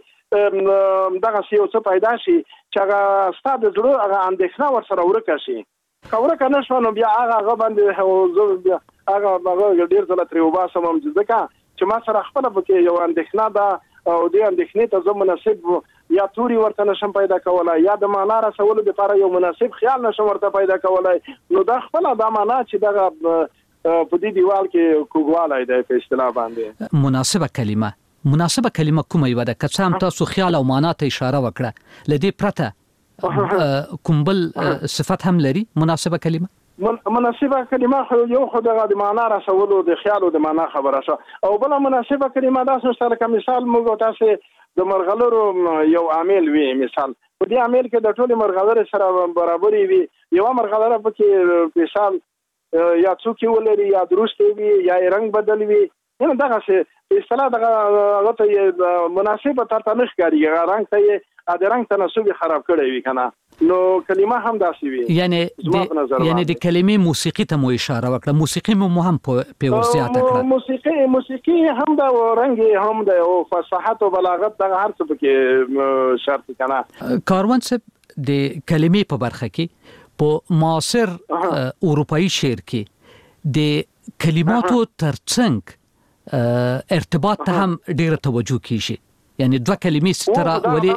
دغسې یو څه پیدا شي چې هغه ستا د زړه هغه اندېښنه ورسره ورکه شي که ورکه نه شوه نو بیا هغه هغه باندې زه بیا هغه هغه ډېر ځله ترې وباسم هم ځکه چې ما سره خپله پکې یو اندېښنه ده او دې اندېښنې ته زه مناسب یا توري ورته نشم پیدا کولی یا د معنا رسولو دپاره یو مناسب خیال نشم ورته پیدا کولی نو دا خپله دا معنا چې دغه په دې دیوال کې کوږوالی دی په اصطلاح باندې
مناسبه کلمه مناسبه کلمه کومه یوه ده که څه هم تاسو خیال او معنا ته اشاره وکړه له دې پرته کوم بل صفت هم لري مناسبه کلمه
مناسبه کلمه خو یو خو دغه د معنا رسولو د خیال او د معنا خبره شوه او بله مناسبه کلمه داسې شته لکه مثال موږ تاسې د مرغلرو یو عامل وي مثال په دې عامل کې د ټولې مرغلرې سره برابرې وي یوه مرغلره پکې مثال یا څوکې ولري یا درستې وي یا یې رنګ بدل وي یعنې دغسې په اصطلاح دغه هغه ته یې مناسبه ترته نه ښکاري هغه رنګ ته یې د رنګ تناسب یې خراب کړی وي که نه نو کلمه هم داسې وي
یعنې یعنې د کلمې موسیقي ته مو اشاره وکړه موسیقي مو هم پې ور زیاته کړه
موسیقي موسیقي هم ده رنګ یې هم ده او فصاحت او بلاغت دغه هر څه پکې شرط که نه
کاروان صاحب د کلمې په برخه کې په معاصر اروپایي شعر کې د کلماتو ترڅنګ ارتباط ته هم ډیره توجه کیږي یعنی دوه کلمې ستره ولی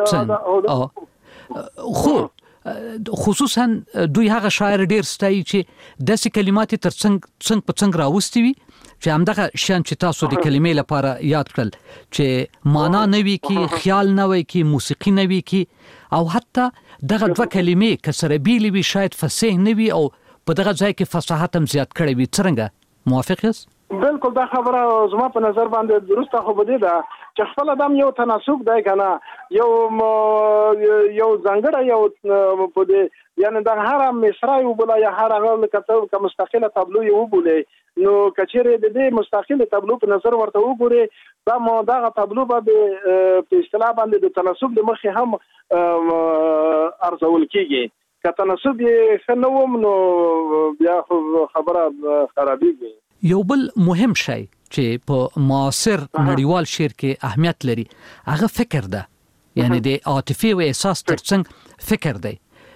ترڅنګ خو خصوصا دوی هغه شاعر ډیر ستایي چې داسې کلمات ترڅنګ څنګ په څنګ راوستي وي چې همدغه شیان چې تاسو د کلمې لپاره یاد کړل چې معنا نه وي کې خیال نه وي کې موسیقي نه وي کې او حتی دغه دوه کلمې که سره بیلې وي شاید فصیح نه وي او په دغه ځای کې فصاحت هم زیات کړی وي څرنګه موافق یاست
بالکل دا خبره زما په نظر باندې درسته خو بده ده چې خپل دم یو تناسب دی کنه یو یو ځانګړی یو په دې یعنی د هر مصرا یو بل یا هر هغه کتاب کوم مستقله تابلو یو بولې نو کچېره د دې مستقله تابلو په نظر ورته وګوري دا مو دا تابلو باندې په اصطلاح باندې د تناسب د مخې هم ارزول کیږي که تناسب یې خنوم نو بیا خبره خرابېږي
یو بل مهم شی چې په معاصر نړیوال شعر کې اهمیت لري هغه فکر ده یعنی د عاطفي او احساس ترڅنګ فکر دی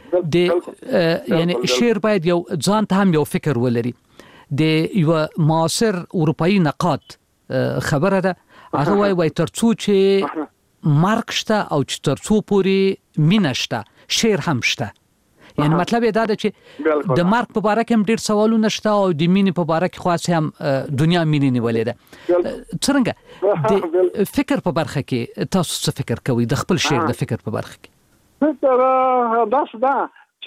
د یعنی شعر باید یو ځان ته هم یو فکر ولري د یو معاصر اروپایي نقاد خبره ده هغه وایي وای ترڅو چې مرګ شته او چې ترڅو پورې مینه شته شعر هم شته یعنی مطلب یې دا ده چې د مرګ په باره کې هم ډېر سوالونه شته او د مینې په باره کې خاص هم دنیا مینې نیولې ده څرنګه د فکر په برخه کې تاسو څه فکر کوئ د خپل شعر د فکر په برخه کې
فکر داس ده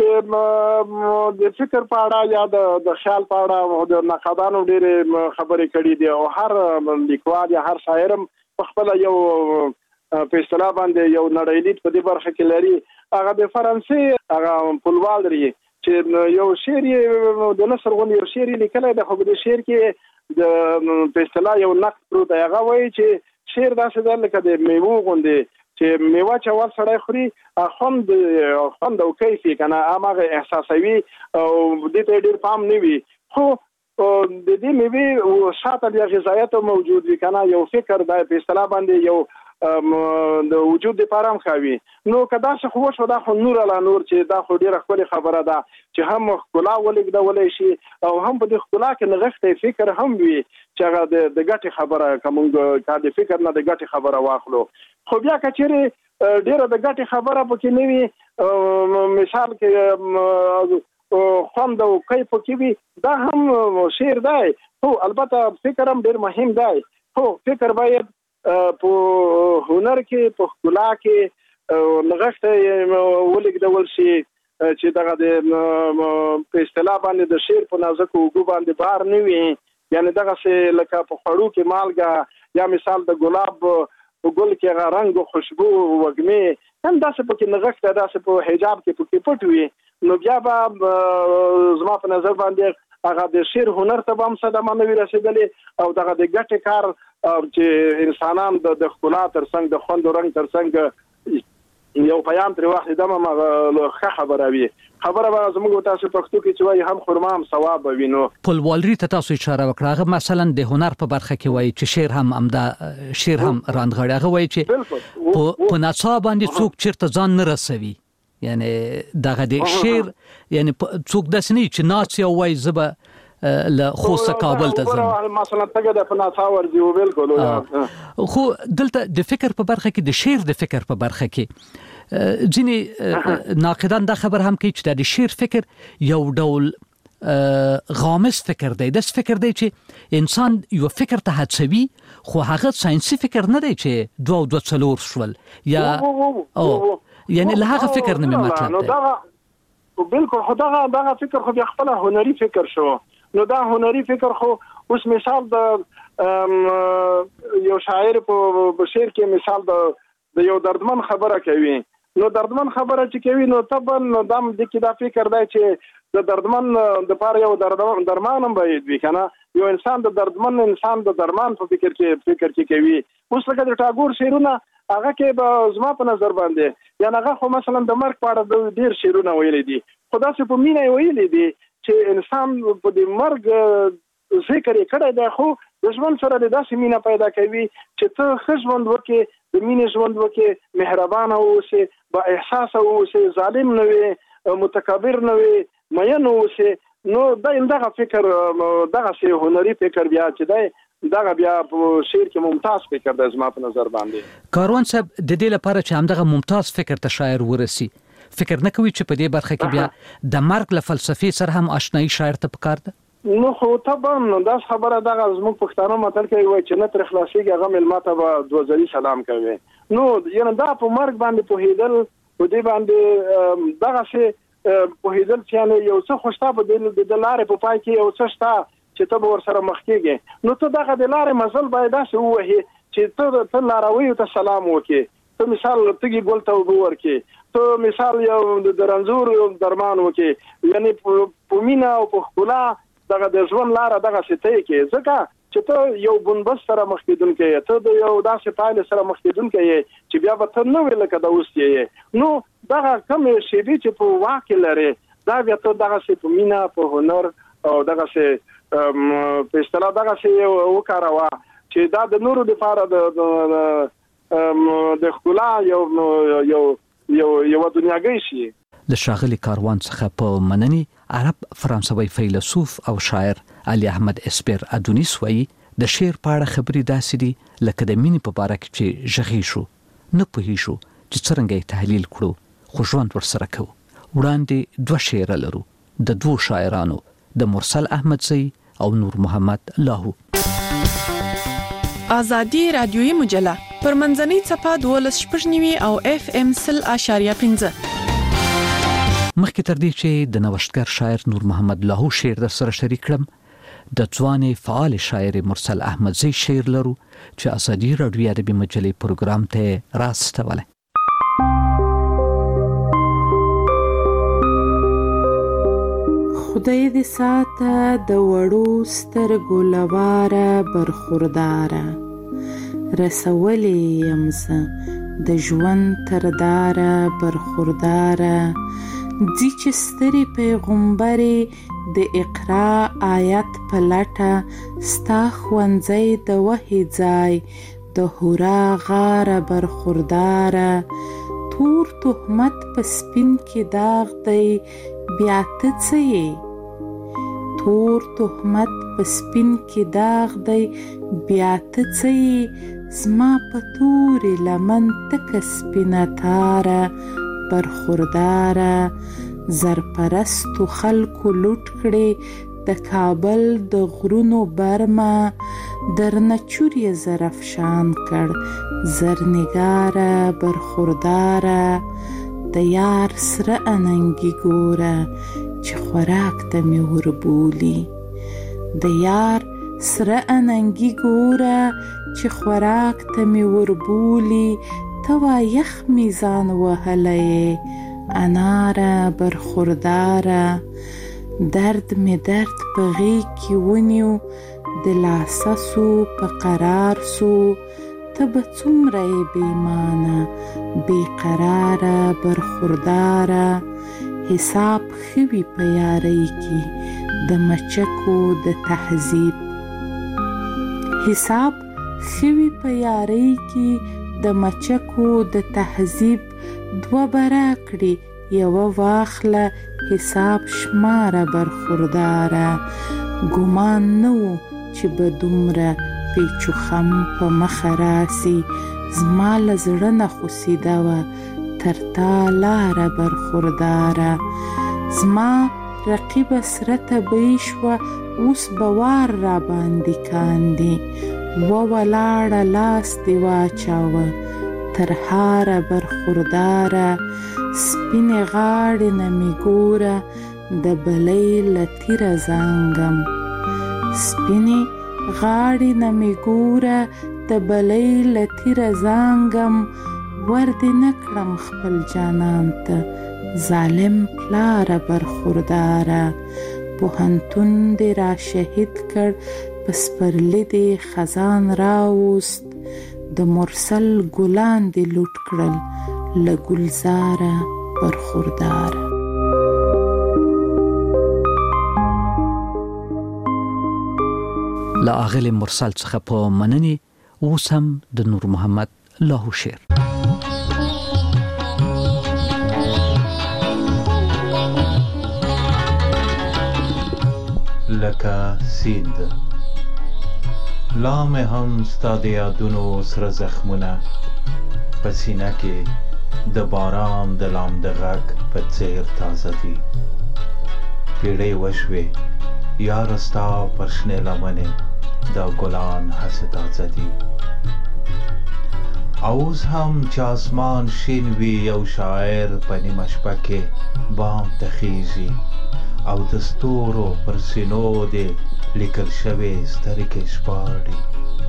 چې د فکر په اړه یا د خیال په اړه د نقادانو ډېرې خبرې کړي دي او هر لیکوال یا هر شاعر په خپل یو په اصطلاح باندې یو نړیلید په دې برخه کې لري هغه د فرانسې هغه پولوال لري چې یو شعر د نثر غونډې یو شعر لیکلی دی خو په دې شعر کې د په اصطلاح یو نقد پروت دی هغه وایي چې شعر داسې ده لکه د میوو غوندې چې میوه چې اول سړی خوري خوند خوند او کیف یې که نه هماغه احساسوي او دې ته ډېر پام نه وي خو د دې میوې شاته بیا غذایت موجود وي که نه یو فکر دی په اصطلاح باندې یو د وجود لپاره هم ښه وي نو که داسې خو وشوه دا خو نور علا نور چې دا خو ډېره ښکلې خبره ده چې هم ښکلا ولېږدولی شي او هم په دې ښکلا کې نغښتی فکر هم وي چې هغه د ګټې خبره که موږ که د فکر نه د ګټې خبره واخلو خو بیا که چېرې ډېره د ګټې خبره پکې نه وي مثال کې خوند او کیف پکې وي دا هم شعر دی خو البته فکر هم ډېر مهم دی خو فکر باید په هنر کې په ښکلا کې نغښتی ولېږدول شي چې دغه د په اصطلاح باندې د شعر په نازکو اوږو باندې بار نه وي یعنې دغسې لکه په خوړو کې مالګه یا مثال د ګلاب په ګل کې هغه رنگ او خوشبو وګمې هم داسې پکې نغښته داسې په حجاب کې پکې پټ وي نو بیا به زما په نظر باندې هغه د شعر هنر ته هم صدمه نه وي رسېدلې او دغه د ګټې کار چې انسانان د ښکلا ترڅنګ د خوند او رنګ ترڅنګ یو پیام تر واخلي دا ما ښه خبره وي خبره به زموږ تاسو پښتو کې چې وایي هم خرما هم ثواب وینو
پلوالري ته تاسو اشاره وکړه هغه مثلا د هنر په برخه کې وایي چې شعر هم امدا شعر هم راندغړی هغه وایي چې په ناڅا باندې څوک چیرته ځان نه رسوي یعنی دغه د شعر یعنی څوک داس نه چې ناڅ یو وایي زبه له خوسته کابل ته ځم
مثلا تګه د فناڅا ورځي او بالکل
خو دلته د فکر په برخه کې د شعر د فکر په برخه کې ځینې ناقدان دا خبر هم کوي چې د شعر فکر یو ډول غامض فکر دی د فکر دی چې انسان یو فکر ته هڅوي خو هغه ساينسي فکر نه دی چې دوه او دوه څلور شول یا او یعنی له هغه فکر نه مطلب
دی بالکل خدای دا فکر خو بیا خپل هنري فکر شو نو دا هنري فکر خو اوس مثال د یو شاعر په شعر کې مثال د یو دردمن خبره کوي نو دردمن خبره چې کوي نو طبعا نو دم د کې دا فکر دی چې د دردمن د پاره یو درمان هم باید وي کنه یو انسان د دردمن انسان د درمان په فکر کې فکر کې کوي اوس لکه د ټاګور شعرونه هغه کې به زما په نظر باندې یا هغه خو مثلا د مرګ په اړه د ډیر شعرونه ویلي دي خدا څه په مینه ویلي دي چې انسان په دې مرګ ذکر یې کړی دی خو د ژوند سره د داسې مینه پیدا کوي چې ته ښه ژوند وکړې د مینې ژوند وکړې مهربانه اوسې با احساسه اوسې ظالم نه وي متکبر نه وي مین اوسې نو دا دغه فکر دغه سي هنري فکر بیا چې دی دغه بیا په شعر کې ممتاز فکر د زما په نظر باندې
کاروان صاحب د دې لپاره چې همدغه ممتاز فکر ته شاعر ورسي فکر نه کوي چې په دې برخه کې بیا د مرګ له فلسفي سره هم آشنایی شاعر ته پکار ده
نو خو طبعا دا خبره دغه زموږ پښتانه متل کوي وای چې نه تر خلاصيږي هغه ملماته به دوزري سلام کوي نو یعنی دا په مرګ باندې په هیدل په دې باندې دغه څه په هیدل چې یو څه خوشتا په دې د لارې په پای کې یو څه شتا چې ته ور سره مخ کېږي نو ته دغه د لارې مزل باید داسې ووهي چې ته ته لاروي ته سلام وکې ته مثال تګي ګول ته وګور ته مثال یو د رنځور درمان وکې یعنی په مینا او په خلا دغه د ژوند لار دغه ستې کې ځکه چې ته یو بنبس سره مخ کېدونکې ته د یو داسې پایله سره مخ کېدونکې چې بیا به ته نو ویل کده اوس یې نو دغه کوم شی چې په واقع لري دا بیا ته دغه سي په مینا په هنر او دغه سي په اصطلاح دغه سي وکړوا چې دا د نورو د لپاره د د خلا یو یو یو یو دنیاګی شي
د شاغلی کاروان څخه په منني عرب فرانسوي فیلسوف او شاعر علي احمد اسپر ادونیس وایي د شعر په اړه خبرې داسې دي لکه د مینې په باره کې چې ژغې شو نه پوهې شو چې څرنګه یې تحلیل کړو خو ژوند ورسره کوو وړاندې دوه شعر لرو د دوه شاعرانو د مرسل احمدزی او نور محمد لاهو
آزادی رادیویی مجله پر منځنۍ صفه دولس شپږ نیوي او اف ام سل اشاریه پنځه
مخکې تر دې چې د نوښتګر شاعر نور محمد لاهو شعر در سره شریک کړم د ځوانې فعال شاعر مرسل احمدزی شعر لرو چې آزادی رادیویی ادبي مجلې پروګرام ته راستوله
خدای دې ساته د وړو سترګو لواره برخورداره رسولې يمزه د ژوند تر داره برخورداره دي چې ستري پیغمبرې د اقرا آیت په لټه ستا ښوونځی د وحي ځای د هورا غاره برخورداره تور تهمت په سپین کې داغ دی بیا ته څه یې تور تهمت په سپین کې داغ دی بیا ته څه یې زما په تورې لمن تکه سپینه تاره برخورداره زرپرستو خلکو لوټ کړې د کابل د غرونو برمه درنه چورې زرافشان کړ زرنګاره برخورداره د یار سره اننګي ګوره چې خوراک ته مې وربولي د یار سره اننګي ګوره چې خوراک ته می وربولي توا یخ میزان وهلې اناره برخورداره درد می درد په غیږ کې ونیو د لاسه سو په قرار سو ته به څومره یې بېمانه بېقراره برخورداره حساب ښه وي په یارۍ کې د مچکو د تهذیب حساب ښه وي په یارۍ کې د مچکو د تهذیب دوه بره کړي یوه واخله حساب شماره برخورداره ګمان نه و چې به دومره پیچو خم په مخه راسي زما له زړه نه خوسیده وه تر تا لاره برخورداره زما رقیبه سره طبیعي شوه اوس به وار را باندې کاندي وولاړه لاس دې واچاوه تر هاره برخورداره سپینې غاړې نه مې ګوره د بلۍ له تیره زانګم سپینې غاړې نه مې ګوره د بلۍ له تیره زانګم ور دې نه کړم خپل جانان ته ظالم پلاره برخورداره پوهنتون دې را شهید کړ په سپرلي دې خزان راوست د مرسل ګلان دې لوټ کړل له ګلزاره برخورداره
له اغلی مرسل څخه په مننې اوس هم د نور محمد لاهو شعر
لکه سیند لا مې هم ستا د یادونو سره زخمونه په سینه کې د باران د لامده غږ په څېر تازه دي پیړۍ وشوې یاره ستا پر شنې لمنې دا ګلان هسې تازه دي اوس هم چې اسمان شین وي یو شاعر په نیمه شپه کې بام ته خیږي او د ستورو پر سینو دې لیکل شوې سترګې شپاړي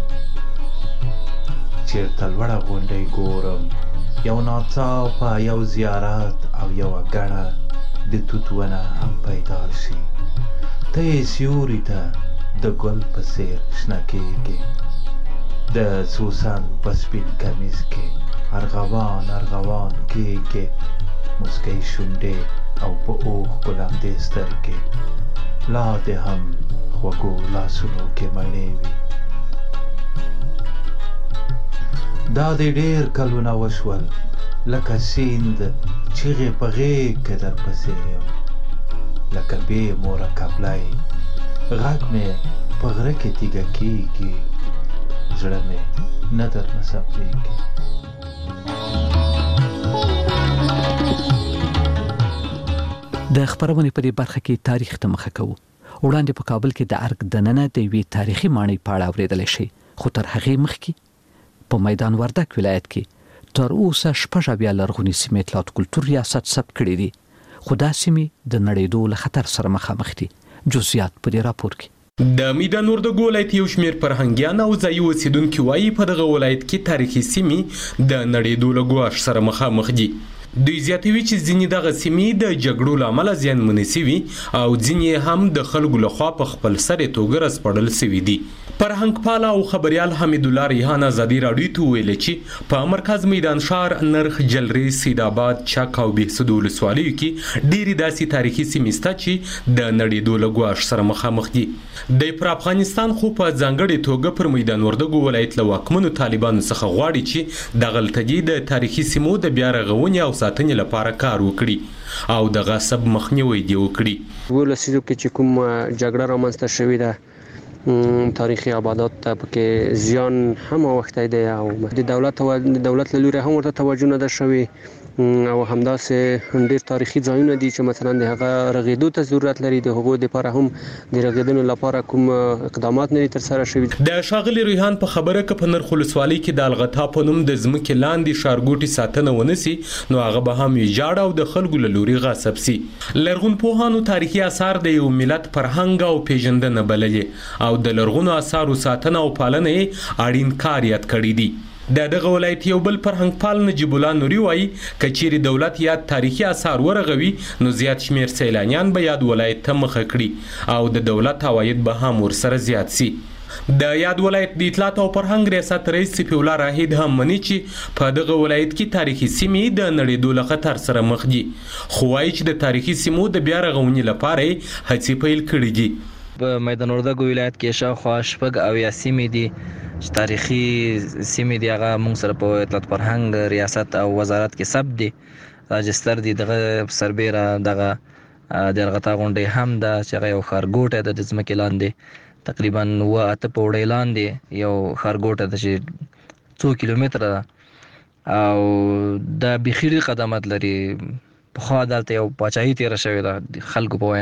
چېرته لوړه غونډۍ ګورم یو ناڅاپه یو زیارت او یوه ګڼه د توت ونه هم پیدا شي ته یې سیوري ته د ګل په څېر شنه کېږي د سوسن په سپین کمیز کې ارغوان ارغوان کېږي مسکۍ شونډې او په اوښ ګلندې سترګې لا دې هم خوږو لاسونو کې مڼې وي دا دې ډېر کلونه وشول لکه سیند چغې په غېږ کې درپسې یم لکه بې موره کبلی غږ مې په غره کې تیږه کېږي زړه مې نه درنه صبرېږي
د خبرونې په دې برخه کې تاریخ ته مخه کوو وړاندې په کابل کې د ارګ دننه د یوې تاریخي ماڼۍ په اړه اورېدلی شي خو تر هغې مخکې په میدان وردک ولایت کې تر اوسه شپږ اویا لرغونې سیمې اطلاعات کلتور ریاست ثبت کړي دي خو دا سیمې د نړېدو له خطر سره مخامخ دي جزئیات په دې راپور کې
د میدان وردګ ولایت یو شمېر فرهنګیان او ځایي اوسیدونکي وایي په دغه ولایت کې تاریخي سیمې د نړېدو له ګواښ سره مخامخ دي دوی زیاتوي چې ځینې دغه سیمې د جګړو له امله زیانمنې سوي او ځینې هم د خلکو لخوا په خپل سر توګه رسپړل سوي دي فرهنګپال او خبريال حمید الله ریحان ازادي راډیو ته ویل چې په مرکز میدان شهر نرخ جلری سید آباد چک او بهسود ولسوالیو کې ډېری داسې تاریخي سیمې شته چې د نړېدو له ګواښ سره مخامخ دي د پر افغانستان خو په ځانګړې توګه پر میدان وردګ ولایت له واکمنو طالبانو څخه غواړي چې د غلطګي د تاریخي سیمو د بیا رغونې او ساتنې لپاره کار وکړي او د غصب مخنیوي دی وکړي
ولسیدو کې چې کوم جګړه رامنځته شوې ده تاریخي آبادات ته پکې زیان هم وخت دی او د دولت او د دولت له لوري هم ورته توجه نه ده شوې او همداسې ډېر تاریخي ځایونه دي چې مثلا د هغه رغېدو ته ضرورت لري، د هغو لپاره هم د رغېدنې لپاره کوم اقدامات نه تر سره شوي.
د ښاغلي ریحان په خبره کې په نرخ ولسوالۍ کې د الغتا په نوم د ځمکې لاندې ښارګوټي ساتنه ونسي نو هغه به هم ویجاړ او د خلکو له لوري غصب سي. لرغونپوهانو تاریخي آثار د یو ملت فرهنګ او پیژندنه بللې او د لرغونو آثارو ساتنه او پالنه یې اړین کار یاد کړی دی. د دغه ولایت یو بل فرهنګ پال نجیب الله نوري وایي کچيري دولت یاد تاریخي آثار ورغوي نو زیات شمیر سیلانیان به یاد ولایت ته مخه کړي او د دولت عواید به هم ورسره زیات سي. د یاد ولایت د اطلاعات او فرهنګ ریاست رئیس سیف الله راهید هم مني چې په دغه ولایت کې تاریخي سیمې د نړیدو له خطر سره مخ دي، خو وایي چې د تاریخي سیمو د بیا رغونې لپاره هڅې پیل کړي دي.
په میدان وردګو ولایت کې شاوخوا شپږ اویا سیمې دي چې تاریخي سیمې دي، هغه موږ سره په اطلاعات فرهنګ ریاست او وزارت کې ثبت دي، راجستر دي، دغه سربیره دغه د الغتا غونډې هم ده چې هغه یو ښارګوټی ده د ځمکې لاندې تقریبا اوه اته پوړۍ لاندې یو ښارګوټی ده چې څو کیلومتره ده او دا بیخي ډېر قدامت لري. پخوا دلته یو پاچاهي تېره شوې ده خلکو په